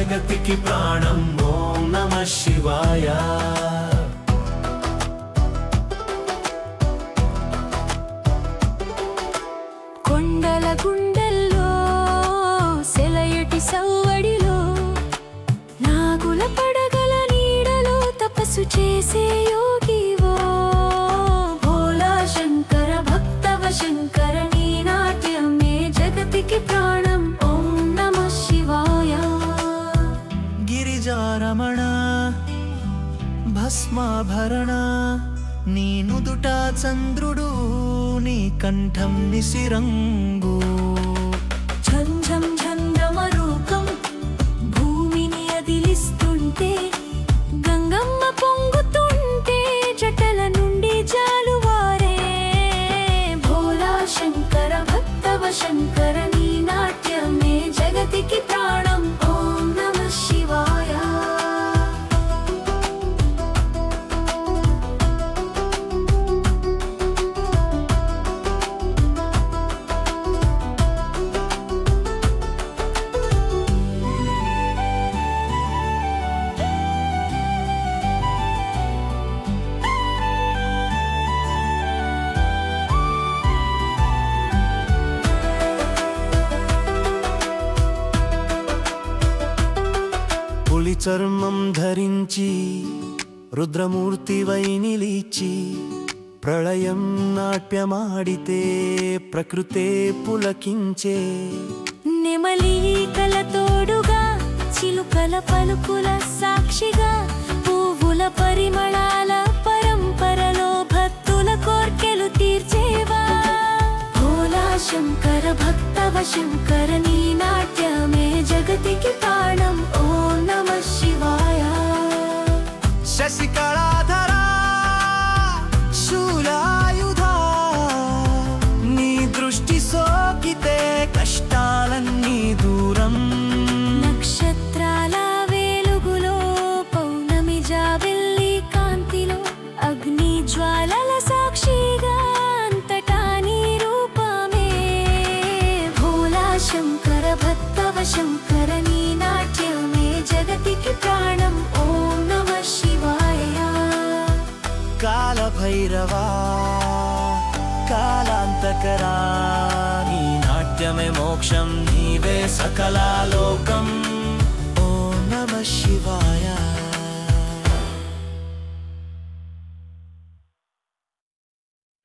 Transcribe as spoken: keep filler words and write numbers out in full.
జగతికి ప్రాణం ఓం నమః శివాయ. కొండల గుండెల్లో సెలయటి సవ్వడిలో నాగుల పడగల నీడలో తపస్సు చేసే యోగివో భోలా శంకర భక్తవ శంకర నీ నాట్యమే జగతికి ప్రాణం ఓం నమః శివాయ. గిరిజారమణ భస్మాభరణ నీ నుదుట చంద్రుడు నీ కంఠం నిసిరంగు ఝం ఝం ఝండమరూకం భూమిని అదిలిస్తుంటే గంగమ్మ పొంగుతుంటే జటల నుండి జాలువారే భోలా శంకర భక్తవ శంకర నీ నాట్యమే జగతికి ప్రాణం ఓం నమః శివాయ. పులి చర్మం ధరించి రుద్రమూర్తివై నిలిచి ప్రళయం నాట్యమాడితే ప్రకృతే పులకించే నెమలీకల తోడుగా చిలుకల పలుకుల సాక్షిగా పువ్వుల పరిమళాల పరంపరలో భక్తుల కోర్కెలు తీర్చేవా భోలా శంకర భక్తవ శంకర నీ నాట్యమే జగతికి ప్రాణం ఓం నమః శివాయ. శశికళాధరా శూలాయుధా నీ దృష్టి సోకితే కష్టాలన్నీ దూరం నక్షత్రాల వెలుగులో పౌర్ణమి జాబిల్లి కాంతిలో అగ్ని జ్వాలల సాక్షిగా అంతటా నీ రూపమే భోలా శంకర భక్తవ శంకర నీ నాట్యమే జగతికి ప్రాణం ఓం నమః శివాయ. కాలభైరవా కాలాంతకరా నీ నాట్యమే మోక్షం నీవే సకలాలోకం